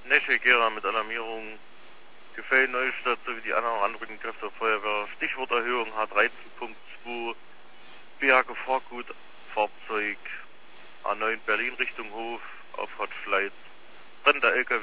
Neschegera mit Alarmierung. Gefäll Neustadt sowie die anderen anrückenden Kräfte der Feuerwehr. Stichworterhöhung H13.2. BH Gefahrgut, Fahrzeug A9 Berlin Richtung Hof, Auffahrt Schleiz. Dann der LKW